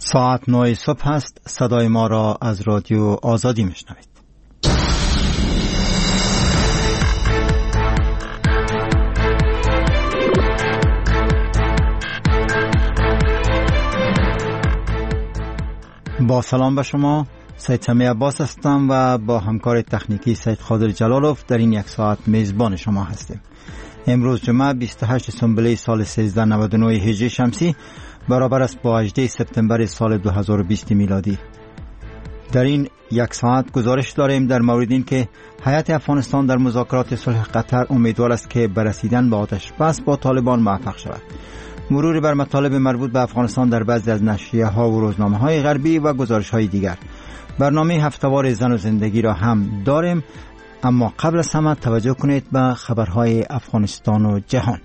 ساعت 9 صبح است. صدای ما را از رادیو آزادی میشنوید. با سلام به شما، سید سمیع عباس هستم و با همکار تکنیکی سید خادر جلالوف در این یک ساعت میزبان شما هستیم. امروز جمعه 28 سنبله سال 1399 هجری شمسی برابر است با 18 سپتامبر سال 2020 میلادی. در این یک ساعت گزارش داریم در مورد این که هیئت افغانستان در مذاکرات صلح قطر امیدوار است که به رسیدن به آتش بس با طالبان موفق شود. مرور بر مطالب مربوط به افغانستان در بعضی از نشریه‌ها و روزنامه‌های غربی و گزارش‌های دیگر. برنامه هفته‌وار زن و زندگی را هم داریم، اما قبل از همه توجه کنید به خبرهای افغانستان و جهان.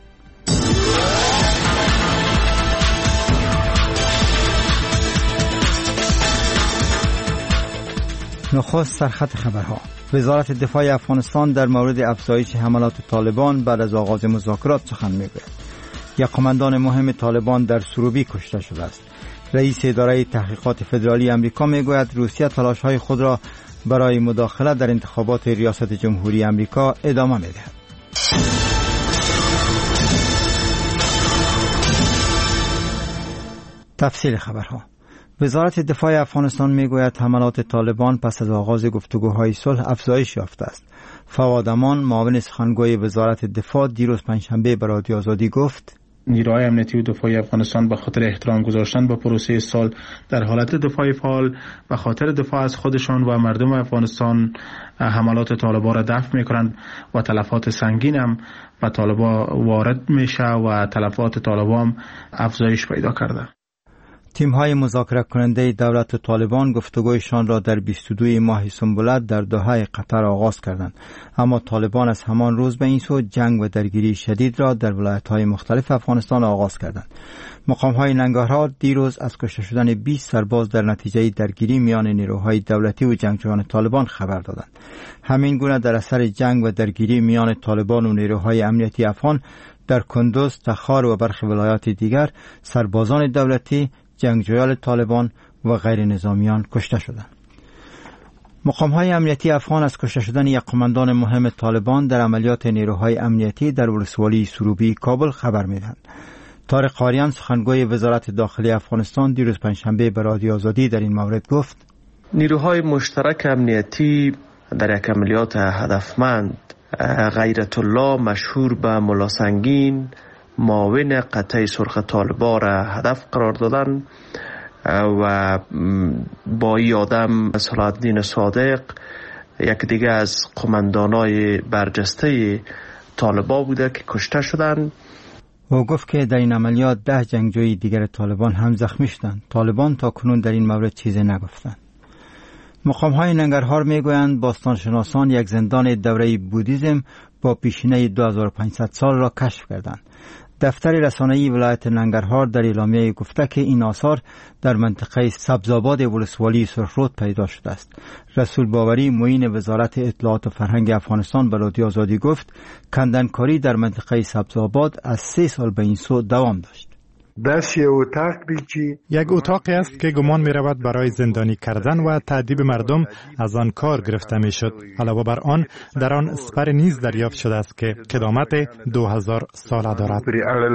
نخست سرخط خبرها. وزارت دفاع افغانستان در مورد افزایش حملات طالبان بعد از آغاز مذاکرات سخن میگوید. یک قماندان مهم طالبان در سروبی کشته شده است. رئیس اداره تحقیقات فدرالی آمریکا میگوید روسیه تلاش‌های خود را برای مداخله در انتخابات ریاست جمهوری آمریکا ادامه می‌دهد. تفصیل خبرها. وزارت دفاع افغانستان میگوید حملات طالبان پس از آغاز گفتگوهای صلح افزایش یافته است. فواد امان، معاون سخنگوی وزارت دفاع، دیروز پنجشنبه به رادیو آزادی گفت: نیروهای امنیتی و دفاعی افغانستان به خاطر احترام گذاشتن به پروسه صلح در حالت دفاعی فعال و خاطر دفاع از خودشان و مردم افغانستان حملات طالبان را دفع میکنند و تلفات سنگین هم به طالبان وارد میشه و تلفات طالبان افزایش پیدا کرده. تیم‌های مذاکره کننده دولت و طالبان گفتگویشان را در 22 ماه سنبله در دوحه قطر آغاز کردند، اما طالبان از همان روز به این سو جنگ و درگیری شدید را در ولایت‌های مختلف افغانستان آغاز کردند. مقام‌های ننگرهار دیروز از کشته شدن 20 سرباز در نتیجه درگیری میان نیروهای دولتی و جنگجویان طالبان خبر دادند. همین گونه در اثر جنگ و درگیری میان طالبان و نیروهای امنیتی افغان در کندوز، تخار و برخی ولایات دیگر سربازان دولتی، جنگجویان طالبان و غیر نظامیان کشته شدند. مقام‌های امنیتی افغان از کشته شدن یک قماندان مهم طالبان در عملیات نیروهای امنیتی در ولسوالی سروبی کابل خبر می‌دهند. طارق قاریان، سخنگوی وزارت داخلی افغانستان، دیروز پنجشنبه به رادیو آزادی در این مورد گفت: نیروهای مشترک امنیتی در یک عملیات هدفمند غیرت الله مشهور به ملا سنگین، معاون قطعه سرخ طالبان را هدف قرار دادن و با این آدم صلاح الدین صادق یک دیگه از قماندانای برجسته طالبان بوده که کشته شدند. او گفت که در این عملیات 10 جنگجوی دیگر طالبان هم زخمی شدند. طالبان تا کنون در این مورد چیزی نگفتند. مقام‌های ننگرهار میگویند باستانشناسان یک زندان دوره بودیزم با پیشینه 2500 سال را کشف کردند. دفتر رسانه‌ای ولایت ننگرهار در اعلامیه گفته که این آثار در منطقه سبزآباد ولسوالی سرخرود پیدا شده است. رسول باوری، معین وزارت اطلاعات و فرهنگ افغانستان به رادیو آزادی گفت کندنکاری در منطقه سبزآباد از 3 سال به این سو دوام داشت. یک اتاقی است که گمان می رود برای زندانی کردن و تعذیب مردم از آن کار گرفته می شد. علاوه بر آن در آن اسپر نیز دریافت شده است که قدامت 2000 ساله دارد.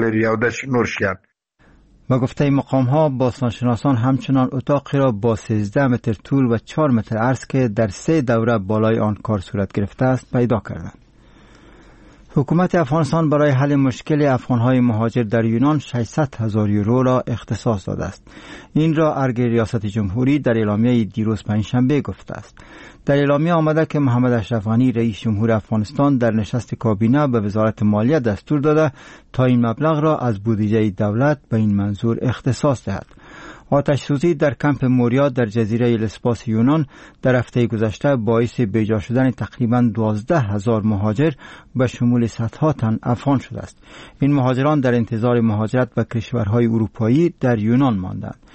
و گفته مقام ها باستانشناسان همچنان اتاقی را با 13 متر طول و 4 متر عرض که در 3 دوره بالای آن کار صورت گرفته است پیدا کردند. حکومت افغانستان برای حل مشکل افغانهای مهاجر در یونان 600,000 یورو را اختصاص داده است. این را ارگ ریاست جمهوری در اعلامیه دیروز پنجشنبه گفته است. در اعلامیه آمده که محمد اشرف غنی رئیس جمهور افغانستان در نشست کابینه به وزارت مالیه دستور داده تا این مبلغ را از بودجه دولت به این منظور اختصاص دهد. آتش سوزی در کمپ موریا در جزیره لسباس یونان در هفته گذشته باعث بیجا شدن تقریباً 12,000 مهاجر به شمول صدها تن افغان شده است. این مهاجران در انتظار مهاجرت به کشورهای اروپایی در یونان ماندند.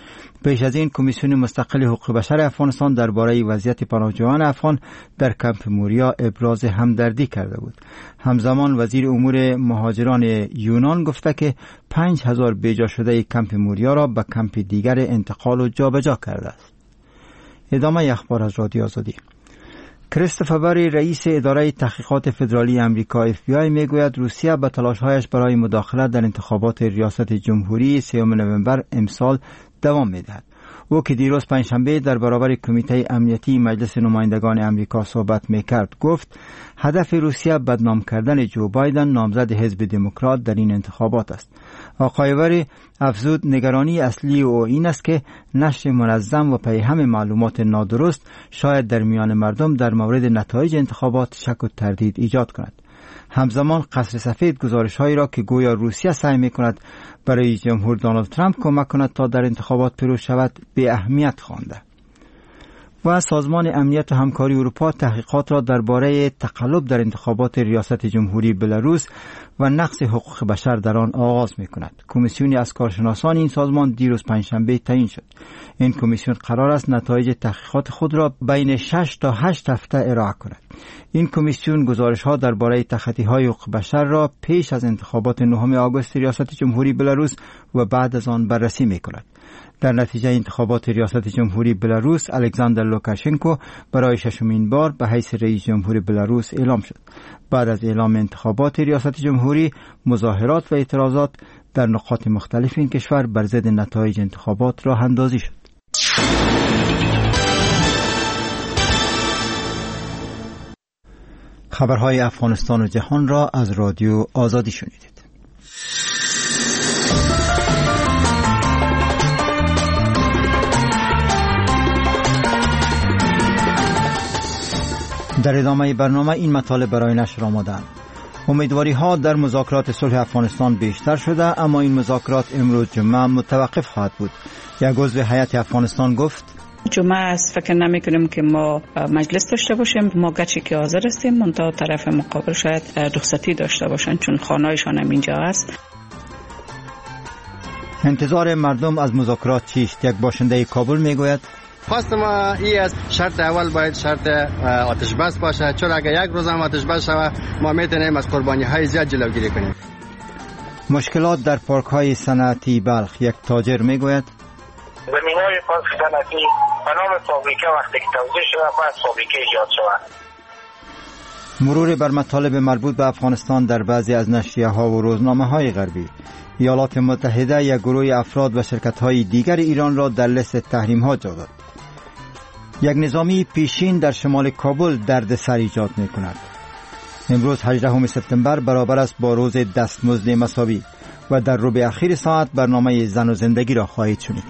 پیش از این کمیسیون مستقل حقوق بشر افغانستان درباره وضعیت پناهجویان افغان در کمپ موریا ابراز همدردی کرده بود. همزمان وزیر امور مهاجران یونان گفته که 5000 بیجا شده کمپ موریا را به کمپ دیگر انتقال و جابجا کرده است. ادامه اخبار از رادیو آزادی. کریستوفر بری رئیس اداره تحقیقات فدرالی امریکا FBI میگوید روسیه به تلاش‌هایش برای مداخله در انتخابات ریاست جمهوری 3 نوامبر امسال دوام می‌دهد. او که دیروز پنجشنبه در برابر کمیته امنیتی مجلس نمایندگان امریکا صحبت می‌کرد گفت هدف روسیه بدنام کردن جو بایدن نامزد حزب دموکرات در این انتخابات است. آقای بری افزود نگرانی اصلی او این است که نشر منظم و پیهم معلومات نادرست شاید در میان مردم در مورد نتایج انتخابات شک و تردید ایجاد کند. همزمان قصر سفید گزارش‌هایی را که گویا روسیه سعی می‌کند برای رئیس جمهور دونالد ترامپ کمک کند تا در انتخابات پیروز شود بی اهمیت خوانده. و سازمان امنیت و همکاری اروپا تحقیقات را درباره تقلب در انتخابات ریاست جمهوری بلاروس و نقض حقوق بشر در آن آغاز می‌کند. کمیسیونی از کارشناسان این سازمان دیروز پنجشنبه تعیین شد. این کمیسیون قرار است نتایج تحقیقات خود را بین 6 تا 8 هفته ارائه کند. این کمیسیون گزارش‌ها درباره تخطی‌های حقوق بشر را پیش از انتخابات 9 آگوست ریاست جمهوری بلاروس و بعد از آن بررسی می‌کند. در نتیجه انتخابات ریاست جمهوری بلاروس الکساندر لوکاشنکو برای 6مین بار به حیث رئیس جمهور بلاروس اعلام شد. بعد از اعلام انتخابات ریاست جمهوری مظاهرات و اعتراضات در نقاط مختلف این کشور بر ضد نتایج انتخابات راه اندازی شد. خبرهای افغانستان و جهان را از رادیو آزادی شنیدید. در ادامه برنامه این مطالب برای نشر آمدند. امیدواری ها در مذاکرات صلح افغانستان بیشتر شده، اما این مذاکرات امروز جمعه متوقف خواهد بود. یک عضو هیئت افغانستان گفت جمعه است فکر نمی کنیم که ما مجلس داشته باشیم. ما گرچه که حاضر هستیم منتها طرف مقابل شاید رخصتی داشته باشند چون خانه‌شان هم اینجا است. انتظار مردم از مذاکرات چیست؟ یک باشنده کابل میگوید خواست ما این است شرط اول باید شرط آتش بس باشه، چون اگر یک روز هم آتش بس شود ما میتونیم از قربانی های زیاد جلوگیری کنیم. مشکلات در پارک های صنعتی بلخ. یک تاجر میگوید زمین‌های پارک صنعتی به نام فابریکه وقتی که توزیع شده باید فابریکه ایجاد شود. مرور بر مطالب مربوط به افغانستان در بعضی از نشریه‌ها و روزنامه‌های غربی. ایالات متحده یک گروه افراد و شرکت‌های دیگر ایران را در لیست تحریم‌ها جا داد. یک نظامی پیشین در شمال کابل دردسر ایجاد می‌کند. امروز 18 سپتامبر برابر است با روز دستمزد مساوی و در ربع اخیر ساعت برنامه زن و زندگی را خواهید شنید.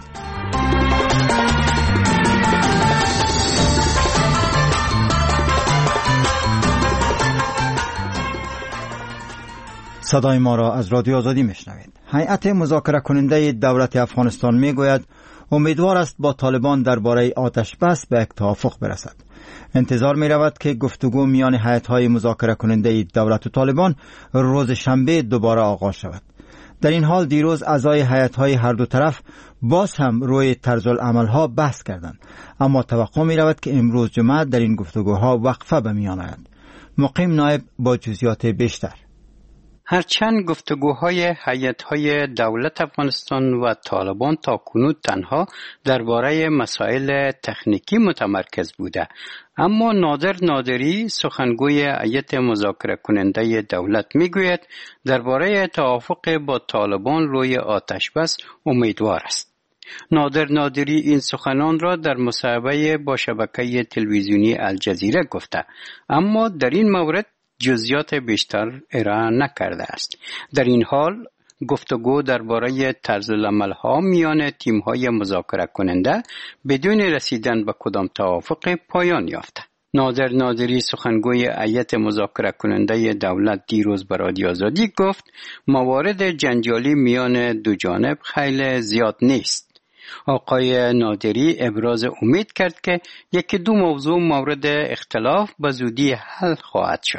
صدای ما را از رادیو آزادی میشنوید. هیئت مذاکره کننده دولت افغانستان میگوید امیدوار است با طالبان درباره آتش بس به یک توافق برسد. انتظار می رود که گفتگو میان هیئت‌های مذاکره کننده دولت و طالبان روز شنبه دوباره آغاز شود. در این حال دیروز اعضای هیئت‌های هر دو طرف باز هم روی طرز العمل‌ها بحث کردند، اما توقع می رود که امروز جمعه در این گفتگوها وقفه به میان آید. مقیم نایب با جزئیات بیشتر. هرچند گفتگوهای هیئت‌های دولت افغانستان و طالبان تاکنون تنها درباره مسائل تکنیکی متمرکز بوده، اما نادر نادری سخنگوی هیئت مذاکره کننده دولت میگوید درباره توافق با طالبان روی آتش بس امیدوار است. نادر نادری این سخنان را در مصاحبه با شبکه تلویزیونی الجزیره گفته، اما در این مورد جزئیات بیشتر ارائه نکرده است. در این حال گفتگو درباره طرز العمل‌ها میان تیم‌های مذاکره کننده بدون رسیدن به کدام توافق پایان یافته. نادر نادری سخنگوی هیئت مذاکره کننده دولت دیروز به رادیو آزادی گفت موارد جنجالی میان دو جانب خیلی زیاد نیست. آقای نادری ابراز امید کرد که یکی دو موضوع مورد اختلاف به زودی حل خواهد شد.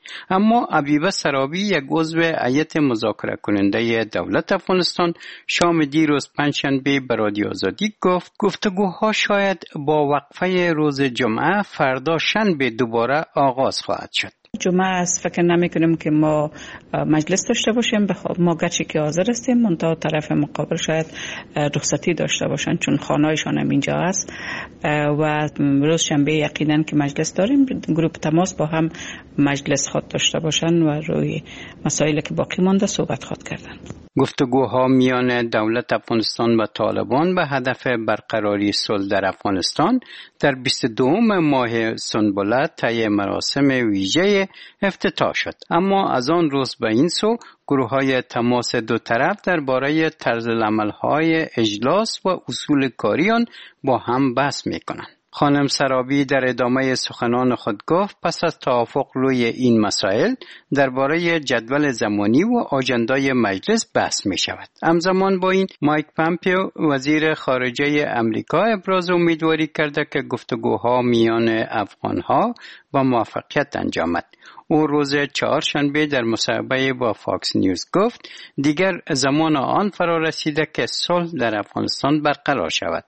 اما عبیبه سرابی، یک عضو هیئت مذاکره کننده دولت افغانستان، شام دیروز پنجشنبه به رادیو آزادی گفت گفتگوها شاید با وقفه روز جمعه فردا شنبه دوباره آغاز خواهد شد. جمعه است فکر نمی کنیم که ما مجلس داشته باشیم. ما گرچه که حاضر هستیم، منتها طرف مقابل شاید رخصتی داشته باشن چون خانه‌شان هم اینجا است و روز شنبه یقینا که مجلس داریم، گروه تماس با هم مجلس خود داشته باشن و روی مسائلی که باقی مانده صحبت خود کردن. گفتگوها میان دولت افغانستان و طالبان به هدف برقراری صلح در افغانستان در 22 ماه سنبله طی مراسم ویژه افتتاح شد. اما از آن روز به این سو گروه‌های تماس دو طرف درباره طرز العمل‌های اجلاس و اصول کاری آن با هم بحث می‌کنند. خانم سرابی در ادامه سخنان خود گفت پس از توافق روی این مسائل درباره جدول زمانی و آژندای مجلس بحث می شود. همزمان با این مایک پامپیو وزیر خارجه امریکا ابراز امیدواری کرده که گفتگوها میان افغانها با موفقیت انجامد. او روز چهارشنبه در مصاحبه با فاکس نیوز گفت دیگر زمان آن فرا رسیده که صلح در افغانستان برقرار شود.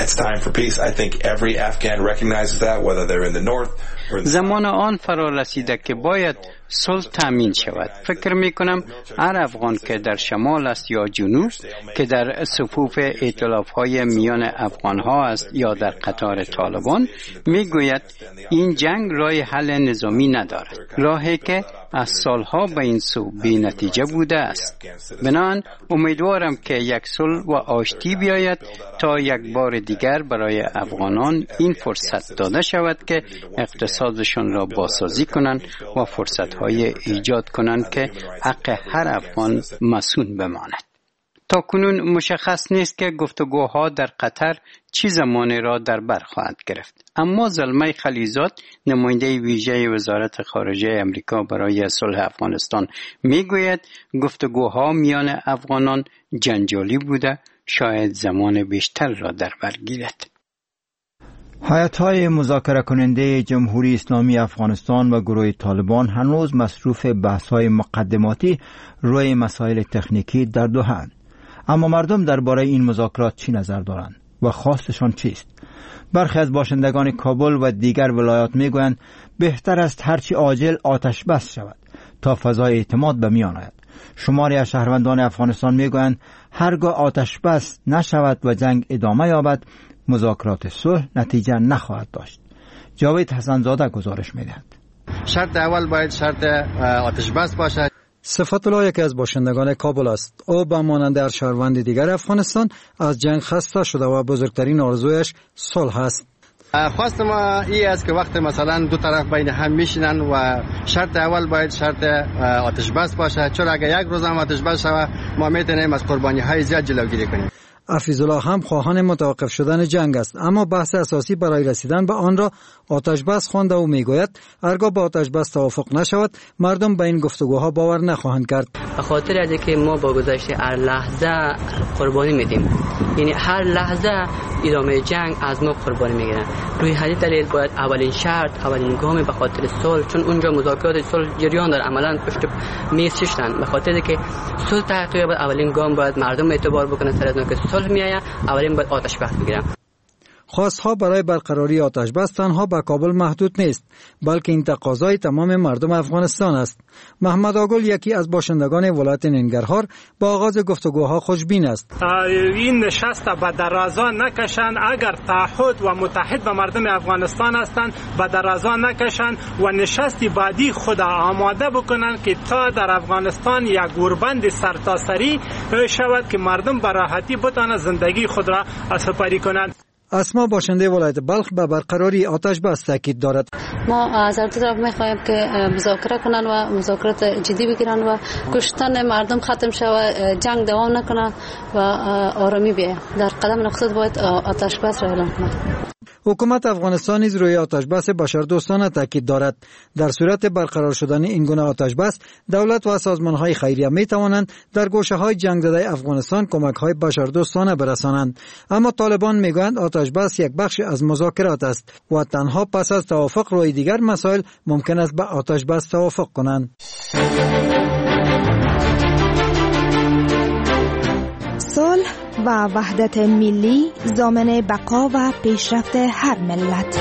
زمان آن فرا رسیده که باید صلح تامین شود. فکر می کنم هر افغان که در شمال است یا جنوب، که در صفوف ائتلاف‌های میان افغان‌ها است یا در قطار طالبان، می گوید این جنگ راه حل نظامی ندارد، راهی که از سالها به این سو بی نتیجه بوده است. بنابراین امیدوارم که یک صلح و آشتی بیاید تا یک بار دیگر برای افغانان این فرصت داده شود که اقتصادشان را بازسازی کنند و فرصت‌های ایجاد کنند که حق هر افغان مصون بماند. تا کنون مشخص نیست که گفتگوها در قطر چه زمانی را در بر خواهد گرفت. اما زلمه خلیزاد، نماینده ویژه وزارت خارجه امریکا برای صلح افغانستان، میگوید گفتگوها میان افغانان جنجالی بوده، شاید زمان بیشتر را در بر گیرد. هیئت‌های مذاکره کننده جمهوری اسلامی افغانستان و گروه طالبان هنوز مصروف بحث‌های مقدماتی روی مسائل تکنیکی در دوحه. اما مردم درباره این مذاکرات چی نظر دارند و خواستشان چیست؟ برخی از باشندگان کابل و دیگر ولایات میگویند بهتر است هرچی عاجل آتش بس شود تا فضای اعتماد به میان آید. شماری از شهروندان افغانستان میگویند هرگاه آتش بس نشود و جنگ ادامه یابد، مذاکرات صلح نتیجه نخواهد داشت. جاوید حسنزاده گزارش میدهد. شرط اول باید شرط آتش بس باشد. صفت الله یکی از باشندگان کابل است. او به مانند هر شهروند دیگر افغانستان از جنگ خسته شده و بزرگترین آرزویش صلح است. خواست ما این است که وقت مثلا دو طرف بین هم میشینن و شرط اول باید شرط آتش بس باشه، چون اگر یک روز هم آتش بس شود ما میتونیم از قربانی های زیاد جلوگیری کنیم. حفیظ الله هم خواهان متوقف شدن جنگ است، اما بحث اساسی برای رسیدن به آن را آتش بس خوانده و میگوید هرگاه با آتش بس توافق نشود مردم به این گفتگوها باور نخواهند کرد. به خاطر از اینکه ما با گذشت هر لحظه قربانی میدیم، یعنی هر لحظه ادامه جنگ از ما قربانی میگیرن. روی همین دلیل باید اولین شرط، اولین گام به خاطر صلح، چون اونجا مذاکرات صلح جریان داره، عملاً پشت میز شدن، به خاطر اینکه صلح تحقیق باید اولین گام باید مردم اعتبار بکنن سر از اینکه صلح میآید، اولین باید آتش بس بگیرن. خواستها برای برقراری آتش بس تنها به کابل محدود نیست، بلکه این تقاضای تمام مردم افغانستان است. محمد آگل یکی از باشندگان ولایت ننگرهار با آغاز گفتگوها خوشبین است. این نشست به درازا نکشند، اگر تعهد و متحد به مردم افغانستان هستند به درازا نکشند و نشستی بعدی خود آماده بکنند که تا در افغانستان یک گوربند سرتاسری شود که مردم به راحتی بتوانند زندگی خود را سپری کنند. اسما باشنده ولایت بلخ به برقراری آتش بس تاکید دارد. ما از هر دو طرف می‌خواهیم که مذاکره کنند و مذاکرات جدی بگیرند و کشتن مردم ختم شود، جنگ دوام نکنه و آرامی بیاید. در قدم نقطه باید آتش بس را اعلام کنند. حکومت افغانستان نیز روی آتشبس بشردوستانه تاکید دارد. در صورت برقرار شدن این گونه آتشبس، دولت و سازمان‌های خیریه می‌توانند در گوشه‌های جنگ زده افغانستان کمک‌های بشردوستانه برسانند. اما طالبان می‌گویند آتشبس یک بخش از مذاکرات است و تنها پس از توافق روی دیگر مسائل ممکن است به آتشبس توافق کنند. صلح و وحدت ملی ضامن بقا و پیشرفت هر ملت.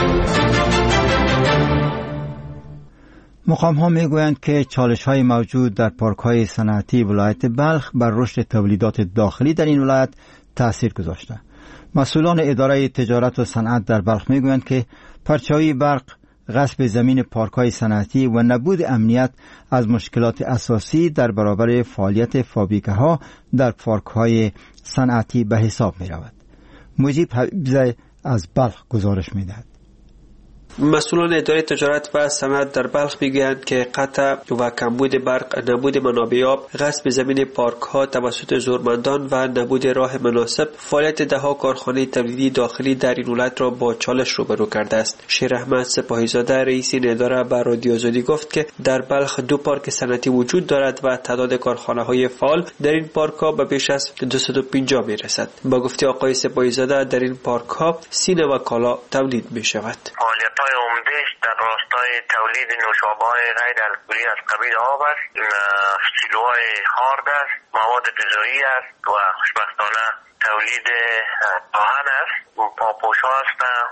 مقام‌ها می‌گویند که چالش‌های موجود در پارک‌های صنعتی ولایت بلخ بر رشد تولیدات داخلی در این ولایت تأثیر گذاشته. مسئولان اداره تجارت و صنعت در بلخ می‌گویند که پرچاوی برق، غصب زمین پارک‌های صنعتی و نبود امنیت از مشکلات اساسی در برابر فعالیت فابریکه‌ها در پارک‌های صنعتی به حساب می‌رود. مجیب حبیبزی از بلخ گزارش می‌دهد. مسئولان اداره تجارت و صنعت در بلخ میگویند که قطع و کمبود برق، نبود منابع آب، غصب زمین پارک ها توسط زورمندان و نبود راه مناسب فعالیت دهها کارخانه تولیدی داخلی در این ولایت را با چالش روبرو کرده است. شیر احمد سپاهیزاده رئیس این اداره به رادیو آزادی گفت که در بلخ 2 پارک صنعتی وجود دارد و تعداد کارخانه های فعال در این پارک ها به بیش از 250 میرسد. با گفته آقای سپاهیزاده در این پارک ها سینه و کالا تولید می شود. فعالیت‌های عمده‌اش در راستای تولید نوشابه‌های غیر الکلی از قبیل آب است، سیلوهای خارد است، مواد غذایی است و خوشبختانه تولید آهن است، پاپوش‌ها هستند،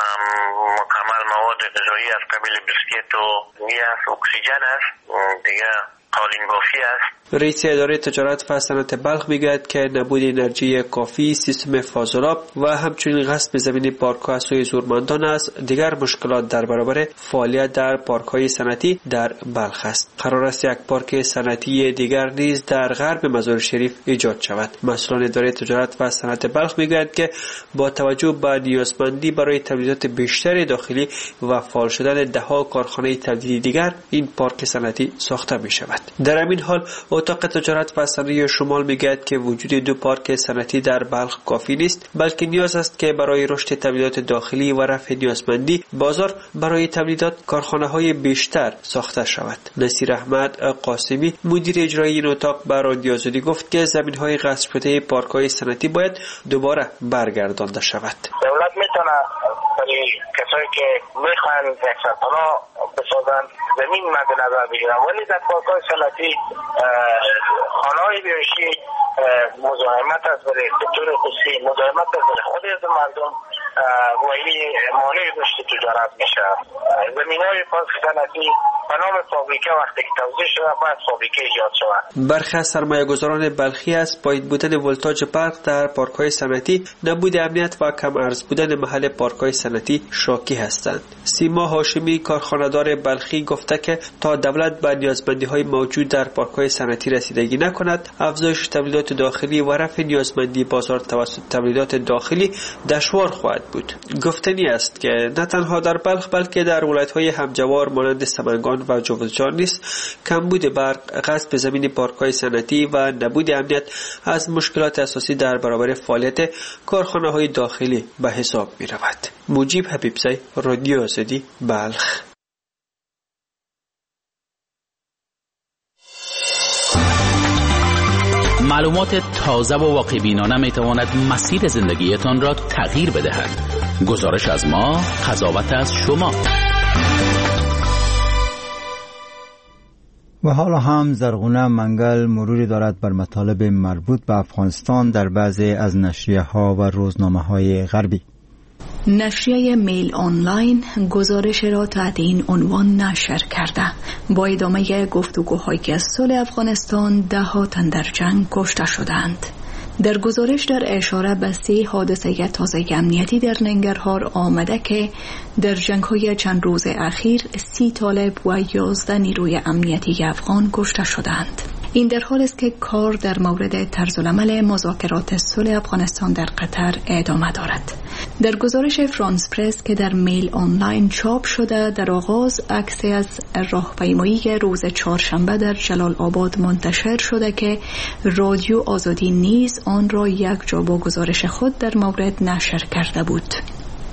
مکمل مواد غذایی از قبیل بیسکیت و گیاس، اکسیژن است، دیگه قالین بافی است. رئیس اداره تجارت و صنعت بلخ میگوید که نبود انرژی کافی، سیستم فاضلاب و همچنین غصب زمین پارک‌ها از سوی زورمندان است دیگر مشکلات در برابر فعالیت در پارک‌های صنعتی در بلخ است. قرار است یک پارک صنعتی دیگر نیز در غرب مزار شریف ایجاد شود. مسئولان اداره تجارت و صنعت بلخ میگویند که با توجه به نیازمندی برای تولیدات بیشتر داخلی و فعال شدن دهها کارخانه تولیدی دیگر این پارک صنعتی ساخته می شود. در همین حال اتاق تجارت و صنایع شمال میگوید که وجود 2 پارک صنعتی در بلخ کافی نیست، بلکه نیاز است که برای رشد تولیدات داخلی و رفع نیازمندی بازار برای تولیدات کارخانه‌های بیشتر ساخته شود. نصیر احمد قاسمی مدیر اجرایی این اتاق به رادیو آزادی گفت که زمین‌های غصب شده پارک‌های صنعتی باید دوباره برگردانده شود. دولت میتونه برای کسایی که میخوان سرپنا بسازن زمین مد نظر بگیرن، ولی در پارک‌های صنعتی خانه‌های بیاشی مزاحمت است برای سکتور خصوصی، مزاحمت است برای خود از مردم و این مانع رشد تجارت میشه. زمین‌های پارک صنعتی به نام فابریکه وقتی که توزیع شده باید فابریکه ایجاد شود. برخی از سرمایه‌گذاران بلخی از پایین بودن ولتاژ برق در پارک‌های صنعتی، نبود امنیت و کم ارز بودن محل پارک‌های صنعتی شاکی هستند. سیما هاشمی کارخانه‌دار بلخی گفته که تا دولت به نیازمندی‌های موجود در پارک‌های صنعتی رسیدگی نکند، افزایش تولیدات داخلی و رفع نیازمندی بازار توسط تولیدات داخلی دشوار خواهد بود. گفتنی است که نه تنها در بلخ بلکه در ولایت‌های همجوار مانند سمنگان و جوزجان نیز کمبود برق، غصب زمین پارک‌های صنعتی و نبود امنیت از مشکلات اساسی در برابر فعالیت کارخانه‌های داخلی به حساب می‌رود. مجیب حبیبزی، رادیو آزادی، بلخ. معلومات تازه و واقع‌بینانه می‌تواند مسیر زندگیتان را تغییر بدهد. گزارش از ما، قضاوت از شما. و حالا هم زرغونه منگل مروری دارد بر مطالب مربوط به افغانستان در بعضی از نشریه‌ها و روزنامه‌های غربی. نشریه میل آنلاین گزارش را تحت این عنوان نشر کرده: با ادامه گفتگوهای که از صلح افغانستان 10 تن در جنگ کشته شدند. در گزارش در اشاره به 3 حادثه تازه امنیتی در ننگرهار آمده که در جنگ‌های چند روز اخیر 30 طالب و 11 نیروی امنیتی افغان کشته شدند. این در حالی است که کار در مورد طرزالعمل مذاکرات صلح افغانستان در قطر ادامه دارد. در گزارش فرانس پرس که در میل آنلاین چاپ شده، در آغاز عکسی از راهپیمایی روز چهارشنبه در جلال آباد منتشر شده که رادیو آزادی نیز آن را یک جا با گزارش خود در مورد نشر کرده بود.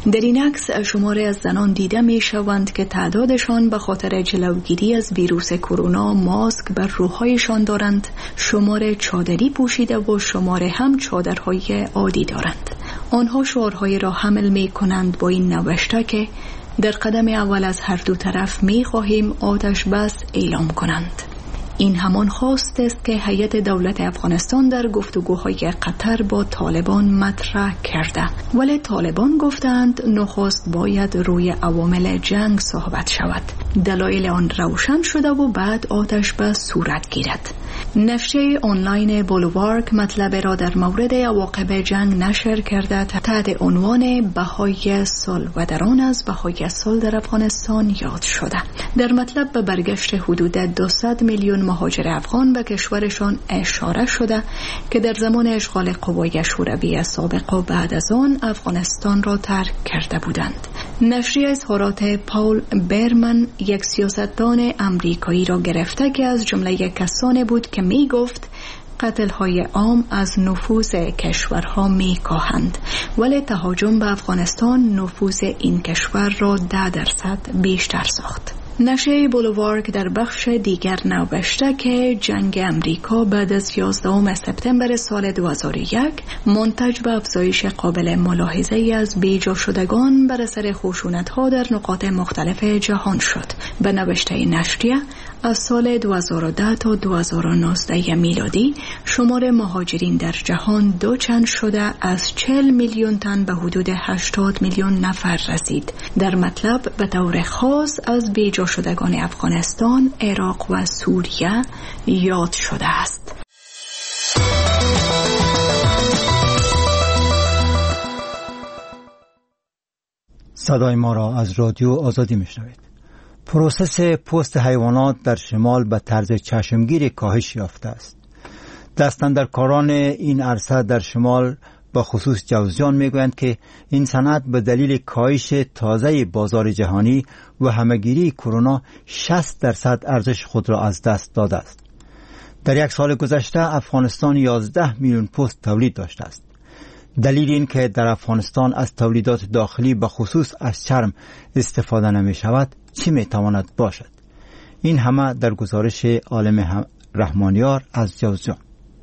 در این عکس شماره از زنان دیده می شوند که تعدادشان به خاطر جلوگیری از ویروس کرونا ماسک بر روحایشان دارند، شماره چادری پوشیده و شماره هم چادرهای عادی دارند. آنها شعارهایی را حمل می کنند با این نوشته که در قدم اول از هر دو طرف می خواهیم آتش بس اعلام کنند. این همان خواست است که هیئت دولت افغانستان در گفتگوهای قطر با طالبان مطرح کرده، ولی طالبان گفتند نخست باید روی عوامل جنگ صحبت شود. دلایل آن روشن شده و بعد آتش بس صورت گیرد. نشریه آنلاین بولوارک مطلب را در مورد عواقب جنگ نشر کرده تحت عنوان بهای صلح و در آن از بهای صلح در افغانستان یاد شده. در مطلب به برگشت حدود 200 میلیون مهاجر افغان به کشورشان اشاره شده که در زمان اشغال قوای شوروی سابق و بعد از آن افغانستان را ترک کرده بودند. نشریه اظهارات پاول برمن، یک سیاستدان امریکایی را گرفته که از جمله کسانی بود که می گفت قتل‌های عام از نفوذ کشورها می کاهند، ولی تهاجم به افغانستان نفوذ این کشور را 10% بیشتر ساخت. نشریه بولوارک در بخش دیگر نوشته که جنگ امریکا بعد از 11 سپتامبر سال 2001 منتج به افزایش قابل ملاحظه از بیجا شدگان بر اثر خشونت‌ها در نقاط مختلف جهان شد. به نوشته نشریه از سال 2010 تا 2019 میلادی شمار مهاجرین در جهان دوچند شده از 40 میلیون تن به حدود 80 میلیون نفر رسید. در مطلب به طور خاص از بیجا شدگان افغانستان، عراق و سوریه یاد شده است. صدای ما را از رادیو آزادی میشنوید. پروسس پوست حیوانات در شمال به طرز چشمگیری کاهش یافته است. دستاندرکاران این عرصه در شمال با خصوص جوزجان میگویند که این صنعت به دلیل کاهش تازه بازار جهانی و همهگیری کرونا 60% ارزش خود را از دست داده است. در یک سال گذشته افغانستان 11 میلیون پوست تولید داشته است. دلیل این که در افغانستان از تولیدات داخلی به خصوص از چرم استفاده نمی شود چی می تواند باشد؟ این همه در گزارش عالم رحمانیار از جوزجان.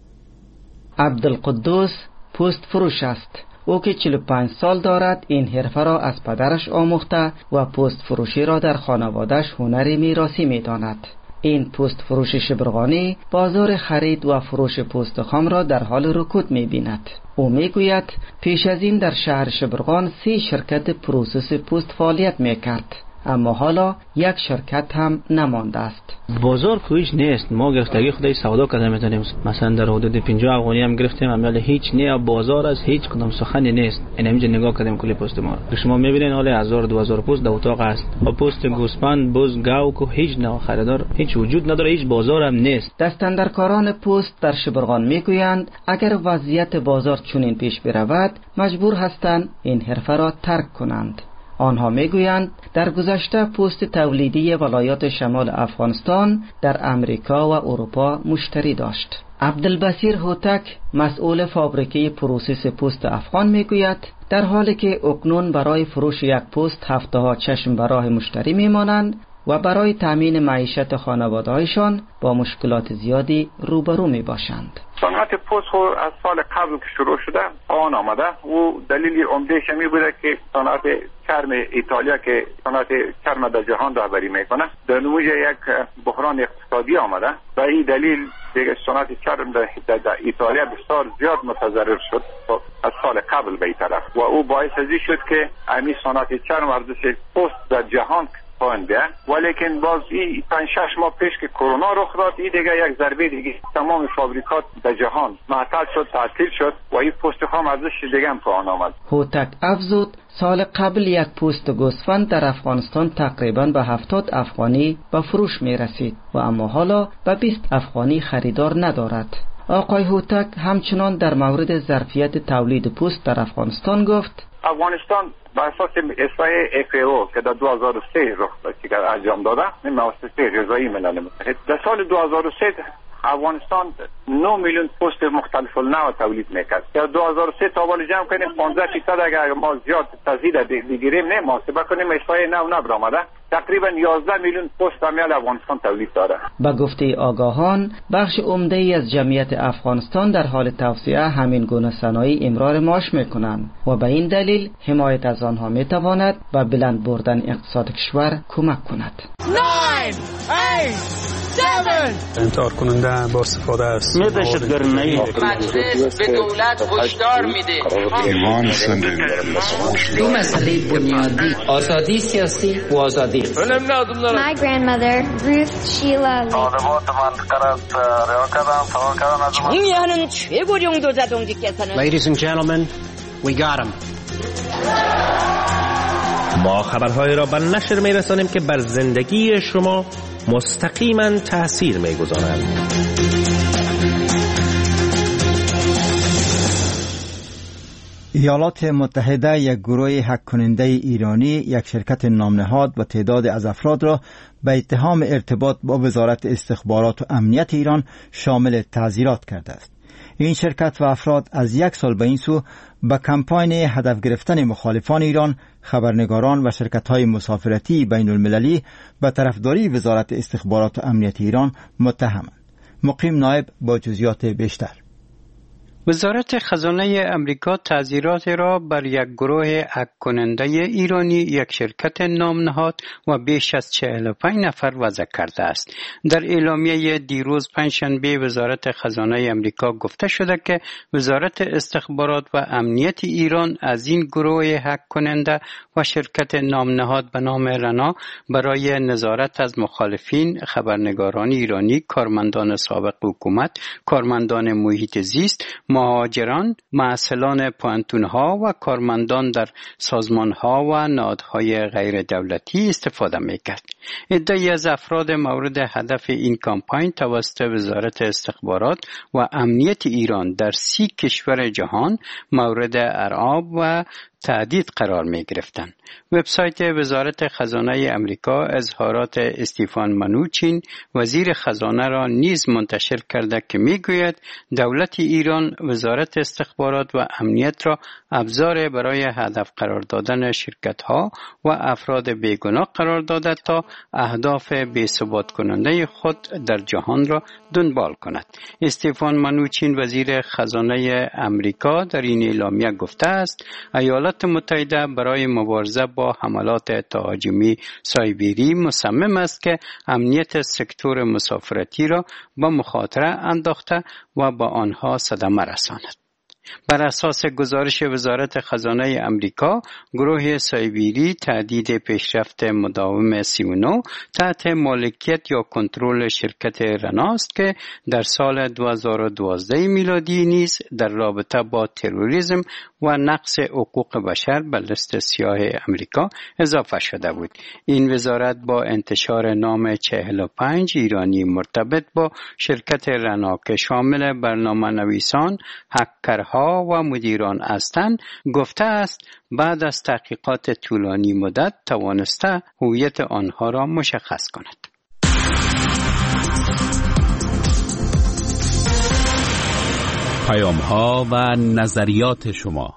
عبدالقدوس پوست فروش است. او که 45 سال دارد این حرفه را از پدرش آموخته و پوست فروشی را در خانواده‌اش هنری میراثی می‌داند. این پوست فروش شبرغانی بازار خرید و فروش پوست خام را در حال رکود می‌بیند. او میگوید پیش از این در شهر شبرغان 3 شرکت پروسس پوست فعالیت میکرد، اما حالا یک شرکت هم نمانده است. بازار کویش نیست. ما گرفتگی خودی سودا کرده میتونیم، مثلا در حدود 50 افغانی هم گرفتیم، اما هیچ نه بازار از هیچ کدام سخنی نیست. این همینجا نگاه کردیم کلی پوست ما رو شما میبینین حالا 1000-2000 پوست در اتاق است. و پوست گوسفند، بز، گاو کو هیچ نه خریدار هیچ وجود نداره، هیچ بازار هم نیست. دستاندرکاران پوست در شبرغان میگویند اگر وضعیت بازار چنین پیش برود مجبور هستند این حرفه را ترک کنند. آنها میگویند در گذشته پوست تولیدی ولایات شمال افغانستان در امریکا و اروپا مشتری داشت. عبدالبصیر هوتک مسئول فابریکه پروسس پوست افغان میگوید در حالی که اکنون برای فروش یک پوست هفته‌ها چشم به راه مشتری میمانند و برای تامین معیشت خانواده‌هایشان با مشکلات زیادی روبرو میباشند. صنعت پوست از سال قبل که شروع شده آن آمده و دلیل عمده‌اش می بوده که صنعت چرم ایتالیا که صنعت چرم در جهان رهبری میکنه در نموز یک بحران اقتصادی آمده و این دلیل دیگه صنعت چرم در ایتالیا بسیار زیاد متضرر شد از سال قبل به این طرف و او باعث ازی شد که امی صنعت چرم ارزش پوست در جهان ولیکن باز این 5-6 ماه پیش که کرونا رخ داد این دیگه یک ضربه دیگه تمام فابریکات در جهان معطل شد، تعطیل شد و این پوست خام ارزش دیگه هم پایین آمد. هوتک افزود سال قبل یک پوست گوسفند در افغانستان تقریبا به 70 افغانی به فروش می رسید و اما حالا به 20 افغانی خریدار ندارد. آقای هوتک همچنان در مورد ظرفیت تولید پوست در افغانستان گفت افغانستان بر اساس احصای FAO که در 2003 رخ داد که انجام داده این مؤسسه غذایی ملل متحد در سال 2003 افغانستان 9 میلیون پست مختلف النوع تولید میکرد. یا 2003 تا بالا جمع کنیم 15% اگر ما زیاد تزیید بگیریم نه محاسبه کنیم اشتهای نو برآمده تقریبا 11 میلیون پست امیال افغانستان تولید داره. با گفته آگاهان بخش عمده ای از جمعیت افغانستان در حال توسعه همین گونه صنایع امرار معاش میکنند و به این دلیل حمایت از آنها میتواند به بلند بردن اقتصاد کشور کمک کند. 9 8 7 انتحار کننده با استفاده از دهشتگردی مجلس به دولت هشدار میده دو مسئله بنیادی آزادی سیاسی و آزادی. My grandmother Ruth Sheila 정의하는 최고領導者동지께서는 Ladies and gentlemen, we got him. ما خبرهای را به نشر می‌رسانیم که بر زندگی شما مستقیما تأثیر می‌گذارند. ایالات متحده یک گروه هک کننده ایرانی، یک شرکت نامنهاد و تعداد از افراد را به اتهام ارتباط با وزارت استخبارات و امنیت ایران شامل تعزیرات کرده است. این شرکت و افراد از یک سال به این سو به کمپاین هدف گرفتن مخالفان ایران، خبرنگاران و شرکت‌های مسافرتی بین المللی به طرفداری وزارت استخبارات و امنیت ایران متهمند. مقیم نایب با جزئیات بیشتر. وزارت خزانه امریکا تعزیرات را بر یک گروه هک کننده ایرانی، یک شرکت نامنهاد و بیش از 45 نفر وضع کرده است. در اعلامیه دیروز پنجشنبه وزارت خزانه امریکا گفته شده که وزارت استخبارات و امنیت ایران از این گروه هک کننده و شرکت نامنهاد به نام رنا برای نظارت از مخالفین، خبرنگاران ایرانی، کارمندان سابق حکومت، کارمندان محیط زیست، مهاجران، معسلان پوانتونها و کارمندان در سازمانها و نهادهای غیر دولتی استفاده میکرد. عده‌ای از افراد مورد هدف این کمپاین توسط وزارت استخبارات و امنیت ایران در 30 کشور جهان مورد ارعاب و تهدید قرار می گرفتند. وبسایت وزارت خزانه امریکا اظهارات استیفان منوچین وزیر خزانه را نیز منتشر کرده که می گوید دولت ایران وزارت استخبارات و امنیت را ابزار برای هدف قرار دادن شرکت ها و افراد بیگناه قرار داده تا اهداف بی‌ثبات کننده خود در جهان را دنبال کند. استیفان منوچین وزیر خزانه امریکا در این اعلامیه گفته است ایالات متحده برای مبارزه با حملات تهاجمی سایبری مصمم است که امنیت سکتور مسافرتی را به مخاطره انداخته و با آنها صدمه رساند. بر اساس گزارش وزارت خزانه امریکا، گروه سایبری تهدید پیشرفت مداوم 39 تحت مالکیت یا کنترل شرکت رناست که در سال 2012 میلادی نیز در رابطه با تروریسم و نقض حقوق بشر به لیست سیاه امریکا اضافه شده بود. این وزارت با انتشار نام 45 ایرانی مرتبط با شرکت رنا که شامل برنامه‌نویسان، هکرها و مدیران هستند گفته است بعد از تحقیقات طولانی مدت توانسته هویت آنها را مشخص کند. پیام‌ها و نظریات شما.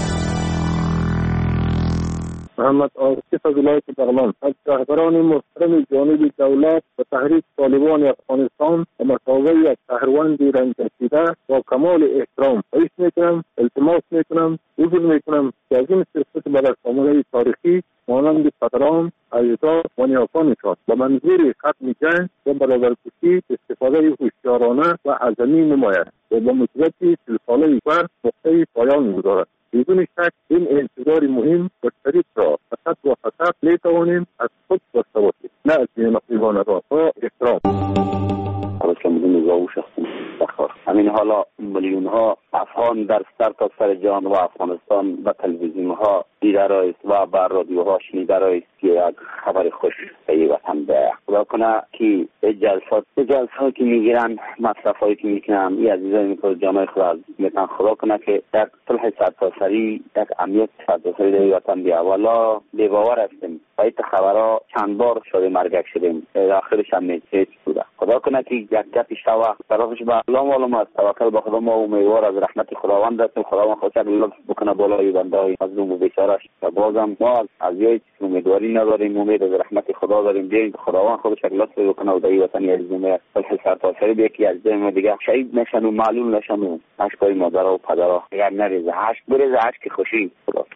محمد عاصف از ولایت بغلان از رهبران محترم جانب دولت و تحریک طالبان افغانستان و مساوی از شهروند رنج کشیده با کمال احترام خواهش میکنم، التماس میکنم، عذر میکنم که از این صفت بلدسامانه تاریخی مانند فتران، اجداد و نیاکانشان به منظور ختم جنگ و برابرکشی استفاده هوشیارانه و عظمی نماید و به مدت 30 ساله بر نقطه پایان میگذارد. بدون شک این انتظار مهم و شریف را فقط و فقط میتوانیم از خود داشته باشیم، نه از نقیبان را. با احترام. همین حالا میلیون ها افغان در سرتاسر جهان و افغانستان به تلویزیون ها دیده است و به رادیوها شنیده است که یک خبر خوش به وطن ده. خدا کنه که جلسات که میگیرن، مصرفایی که میکنن، این عزیزانی که جامعه خدا میتن، خدا کنه که در صلح سرتاسری، یک امنیت سرتاسری در وطن ده. والا بی‌باور هستیم. باید خبرها چند بار شده مرگک شدیم، آخرش هم نیست بوده. خدا کنه که یک گپ شوا طرفش به الله معلوم است. توکل به خدا، ما امیدوار از رحمت خداوند هستیم. خداوند خودش لطف بکنه بالای بنده مظلوم و بیچاره. بازم ما از یه امیدواری نداریم، امید از رحمت خدا داریم. بیاین خداوند خودش لطف بکنه و در وطن عزیزم صلح سرتاسری بیه که از ما دیگه شهید نشن و معلول نشن و اشکای مادرها و پدرها دیگر نریزه، اشک بریزه، اشک خوشی.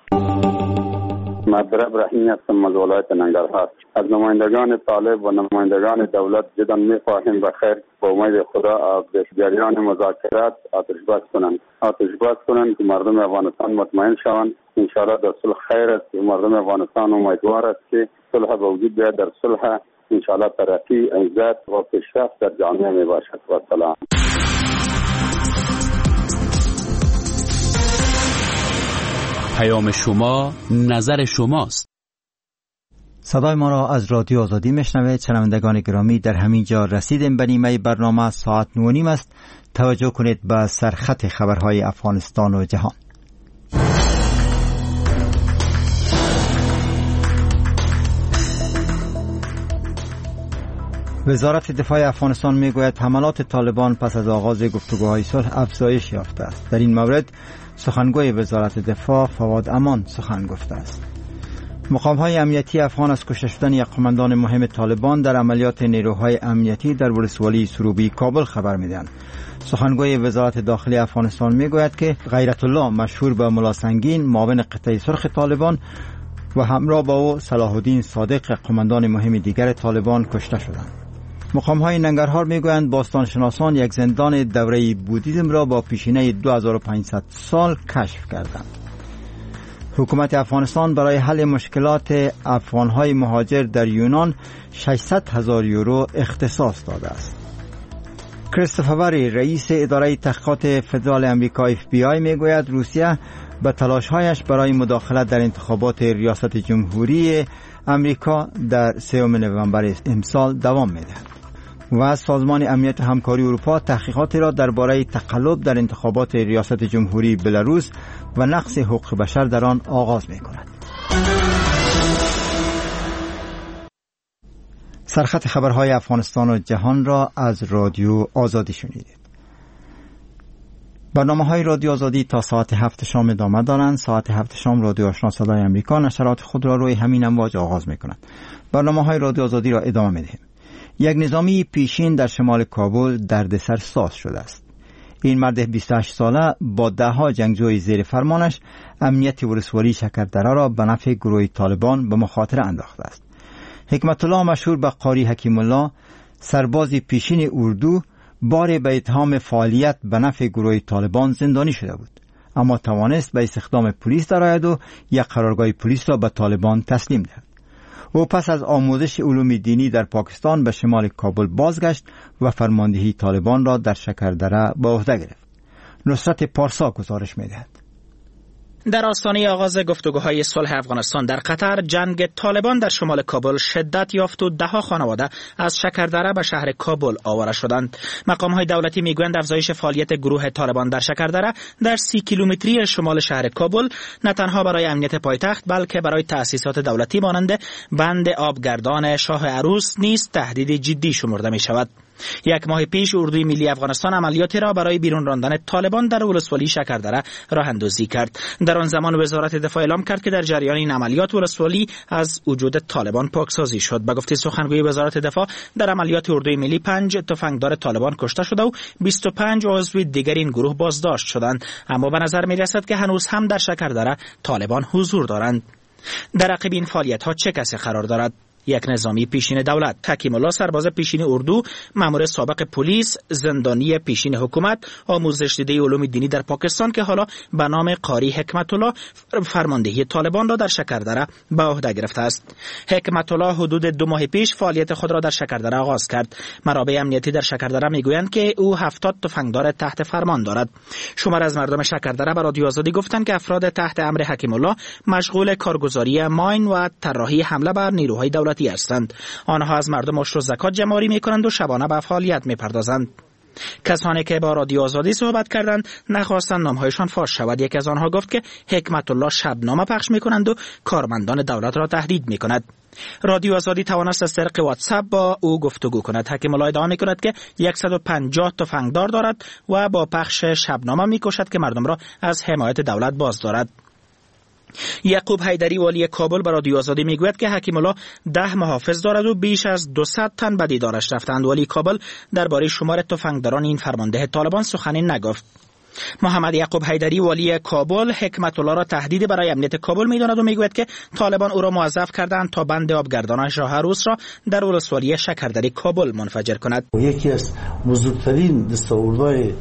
مدرب رحیمی هستم از ولایت ننگرهار. از نمایندگان طالب و نمایندگان دولت جدا می‌خواهیم بخیر با امید خدا در جریان مذاکرات آتش بس کنند که مردم افغانستان مطمئن شوند. ان شاءالله در صلح خیر است. مردم افغانستان امیدوار است که صلح به وجود بیاید. در صلح ان شاءالله ترقی، عزت و پیشرفت در جامعه می باشد. و سلام. پیام شما، نظر شماست. صدای ما را از رادیو آزادی میشنوید. شنوندگان گرامی، در همین جا رسیدیم به نیمه برنامه. ساعت 9:30 است. توجه کنید به سرخط خبرهای افغانستان و جهان. وزارت دفاع افغانستان میگوید حملات طالبان پس از آغاز گفتگوهای صلح افزایش یافته است. در این مورد سخنگوی وزارت دفاع فواد امان سخن گفته است. مقام‌های امنیتی افغان از کشته شدن یک قماندان مهم طالبان در عملیات نیروهای امنیتی در ولسوالی سروبی کابل خبر می‌دهند. سخنگوی وزارت داخلی افغانستان میگوید که غیرت الله مشهور به ملا سنگین معاون قطعه سرخ طالبان و همراه با او صلاح الدین صادق قماندان مهم دیگر طالبان کشته شدند. مقام‌های ننگرهار میگویند باستانشناسان یک زندان دوره بودیزم را با پیشینه 2500 سال کشف کردند. حکومت افغانستان برای حل مشکلات افغان‌های مهاجر در یونان 600,000 یورو اختصاص داده است. کریستوفر وری رئیس اداره تحقیقات فدرال امریکا FBI میگوید روسیه به تلاش‌هایش برای مداخلت در انتخابات ریاست جمهوری امریکا در 3 نوامبر امسال دوام می‌دهد. و از سازمان امنیت و همکاری اروپا تحقیقاتی را درباره تقلب در انتخابات ریاست جمهوری بلاروس و نقض حقوق بشر در آن آغاز می‌کند. سرخط خبرهای افغانستان و جهان را از رادیو آزادی شنیدید. برنامه‌های رادیو آزادی تا ساعت 7 شام ادامه دارند. ساعت 7 شام رادیو آشنا صدای امریکا نشرات خود را روی همین امواج آغاز می‌کند. برنامه‌های رادیو آزادی را ادامه می‌دهیم. یک نظامی پیشین در شمال کابل دردسر ساز شده است. این مرد 28 ساله با دهها جنگجوی زیر فرمانش امنیت ولسوالی شکردره را به نفع گروه طالبان به مخاطره انداخته است. حکمت الله مشهور به قاری حکیم الله، سرباز پیشین اردو، بار به اتهام فعالیت به نفع گروه طالبان زندانی شده بود، اما توانست به استخدام پلیس درآید و یک قرارگاه پلیس را به طالبان تسلیم دهد. او پس از آموزش علوم دینی در پاکستان به شمال کابل بازگشت و فرماندهی طالبان را در شکردره به عهده گرفت. نصرت پارسا گزارش می‌دهد. در آستانه آغاز گفتگوهای صلح افغانستان در قطر، جنگ طالبان در شمال کابل شدت یافت و دهها خانواده از شکردره به شهر کابل آواره شدند. مقام‌های دولتی میگویند افزایش فعالیت گروه طالبان در شکردره در 30 کیلومتری شمال شهر کابل نه تنها برای امنیت پایتخت بلکه برای تأسیسات دولتی مانند بند آبگردان شاه عروس نیز تهدید جدی شمرده می شود. یک ماه پیش اردوی ملی افغانستان عملیاتی را برای بیرون راندن طالبان در ولسوالی شکردره راه اندازی کرد. در آن زمان وزارت دفاع اعلام کرد که در جریان این عملیات ولسوالی از وجود طالبان پاکسازی شد. به گفته سخنگوی وزارت دفاع، در عملیات اردوی ملی 5 تفنگدار طالبان کشته شده و 25 عضو دیگر این گروه بازداشت شدند، اما به نظر می رسد که هنوز هم در شکردره طالبان حضور دارند. در عقب این فعالیت‌ها چه کسی قرار دارد؟ یک نظامی پیشین دولت. حکیم الله سرباز پیشین اردو، مأمور سابق پلیس، زندانی پیشین حکومت، آموزش دیده علوم دینی در پاکستان که حالا به نام قاری حکمت الله فرماندهی طالبان را در شکردره به عهده گرفته است. حکمت الله حدود 2 ماه پیش فعالیت خود را در شکردره آغاز کرد. منابع امنیتی در شکردره میگویند که او 70 تفنگدار تحت فرمان دارد. شمار از مردم شکردره به رادیو آزادی گفتند که افراد تحت امر حکیم الله مشغول کارگزاری ماین و طراحی حمله بر نیروهای دولتی هستند. آنها از مردم عشر و زکات جمع‌آوری می‌کنند و شبانه به فعالیت می‌پردازند. کسانی که با رادیو آزادی صحبت کردند نخواستند نامهایشان فاش شود. یکی از آنها گفت که حکمت الله شبنامه پخش می‌کنند و کارمندان دولت را تهدید می‌کند. رادیو آزادی توانست از طریق واتساپ با او گفتگو کند. حکیم الله ادعا می‌کند که 150 تفنگدار دارد و با پخش شبنامه می‌کوشد که مردم را از حمایت دولت باز دارد. یعقوب حیدری والی کابل به رادیو آزادی میگوید که حکیم الله 10 محافظ دارد و بیش از 200 تن به دیدارش رفتند. والی کابل درباره شمار تفنگداران این فرمانده طالبان سخنی نگفت. محمد یعقوب حیدری والی کابل حکمت الله را تهدید برای امنیت کابل می‌داند و میگوید که طالبان او را موظف کردند تا بند آبگردان شاه عروس را در ولسوالی شکردری کابل منفجر کند. یکی از بزرگترین دستاوردهای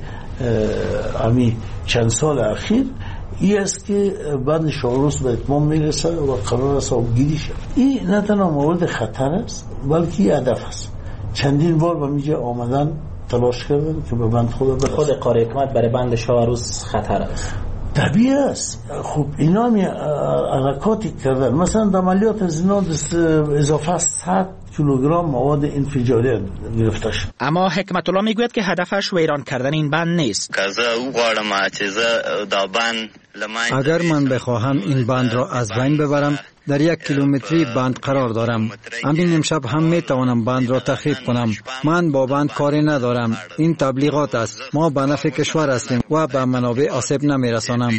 چند سال اخیر این است که بند شاه عروس به اتمام میرسه و قرار است آبگیری شود. این نه تنها مورد خطر است بلکه هدف است. چندین بار به اینجا آمدن تلاش کردن که به بند خود برسن. خود قاری حکمت برای بند شاه عروس خطر است. طبیعی است. خب اینا می حرکاتی کردن. مثلا در عملیات از اینا اضافه 100 کیلوگرم مواد انفجاری گرفته شد. اما حکمت الله میگوید که هدفش ویران کردن این بند نیست. اگر من بخواهم این بند را از بین ببرم در 1 کیلومتری بند قرار دارم. همین امشب هم می توانم بند را تخریب کنم. من با بند کاری ندارم. این تبلیغات است. ما به نفع کشور هستیم و به منابع آسیب نمی رسانم.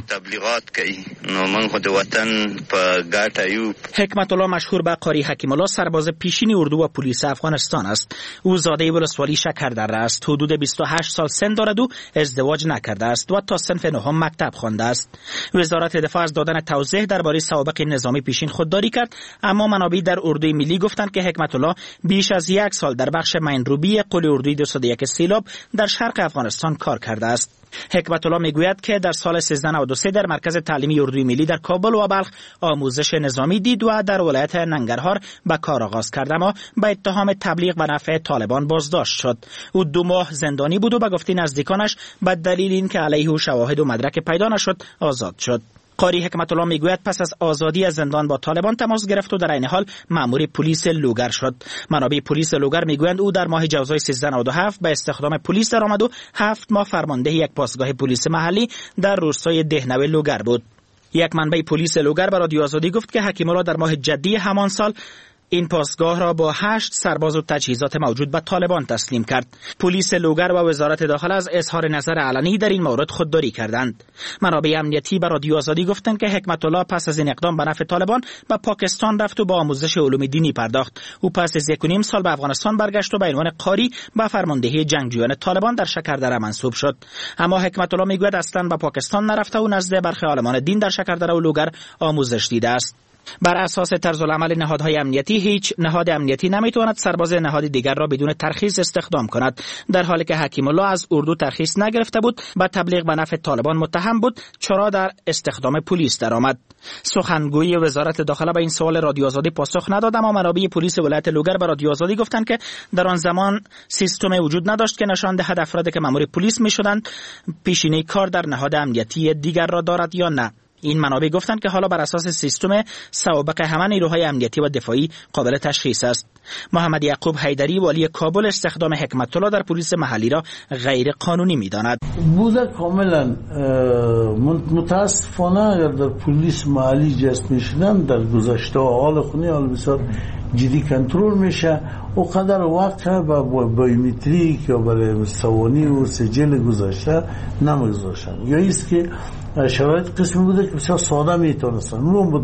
حکمت الله مشهور به قاری حکیم الله سرباز پیشین اردو و پلیس افغانستان است. او زاده ولسوالی شکردره است. حدود 28 سال سن دارد و ازدواج نکرده است و تا صنف 9 مکتب خوانده است. وزارت دفاع از دادن توضیح درباره سوابق نظامی پیشین خودداری کرد، اما منابع در اردوی ملی گفتند که حکمت الله بیش از 1 سال در بخش مینروبی قل اردوی 201 سیلاب در شرق افغانستان کار کرده است. حکمت الله میگوید که در سال 1393 در مرکز تعلیمی اردوی ملی در کابل و بلخ آموزش نظامی دید و در ولایت ننگرهار به کار آغاز کرد، اما به اتهام تبلیغ به نفع طالبان بازداشت شد. او 2 ماه زندانی بود و به گفته نزدیکانش به دلیل اینکه علیه او شواهد و مدرک پیدا نشد آزاد شد. قاری حکمت الله میگوید پس از آزادی از زندان با طالبان تماس گرفت و در این حال مأمور پلیس لوگر شد. منابع پلیس لوگر میگویند او در ماه جوزای 1397 به استخدام پلیس درآمد و 7 ماه فرمانده یک پاسگاه پلیس محلی در روستای دهنوی لوگر بود. یک منبع پلیس لوگر به رادیو آزادی گفت که حکیم الله در ماه جدی همان سال این پاسگاه را با 8 سرباز و تجهیزات موجود به طالبان تسلیم کرد. پلیس لوگر و وزارت داخله از اظهار نظر علنی در این مورد خودداری کردند. منابع امنیتی به رادیو آزادی گفتند که حکمت الله پس از این اقدام به نفع طالبان به پاکستان رفت و با آموزش علوم دینی پرداخت. او پس از 1.5 سال به افغانستان برگشت و به عنوان قاری به فرماندهی جنگجویان طالبان در شکردره منصوب شد. اما حکمت الله میگوید اصلا به پاکستان نرفته و نزد برخی عالمان دین در شکردره و لوگر آموزش دیده است. بر اساس طرز العمل نهادهای امنیتی هیچ نهاد امنیتی نمیتواند سرباز نهاد دیگر را بدون ترخیص استخدام کند. در حالی که حکیم الله از اردو ترخیص نگرفته بود، با تبلیغ به نفع طالبان متهم بود، چرا در استخدام پلیس درآمد؟ سخنگوی وزارت داخله به این سوال رادیو آزادی پاسخ نداد، اما منابع پلیس ولایت لوگر به رادیو آزادی گفتند که در آن زمان سیستم وجود نداشت که نشان دهد افرادی که مأمور پلیس میشدند پیشینه کار در نهاد امنیتی دیگر را دارد یا نه. این منابع گفتند که حالا بر اساس سیستم سوابق همه نیروهای امنیتی و دفاعی قابل تشخیص است. محمد یعقوب حیدری والی کابل استخدام حکمت الله در پلیس محلی را غیر قانونی می‌داند. بوده کاملا متاسفانه اگر در پلیس محلی جست میشدن در گذشته حال خونی حال بسیار جدی کنترل میشه و قدر وقت با بایومتریک یا برای سوانی و سجل گذاشته نمیگذاشتن، یا ایست که شرایط قسمی بوده که بسیار ساده میتونستن اون با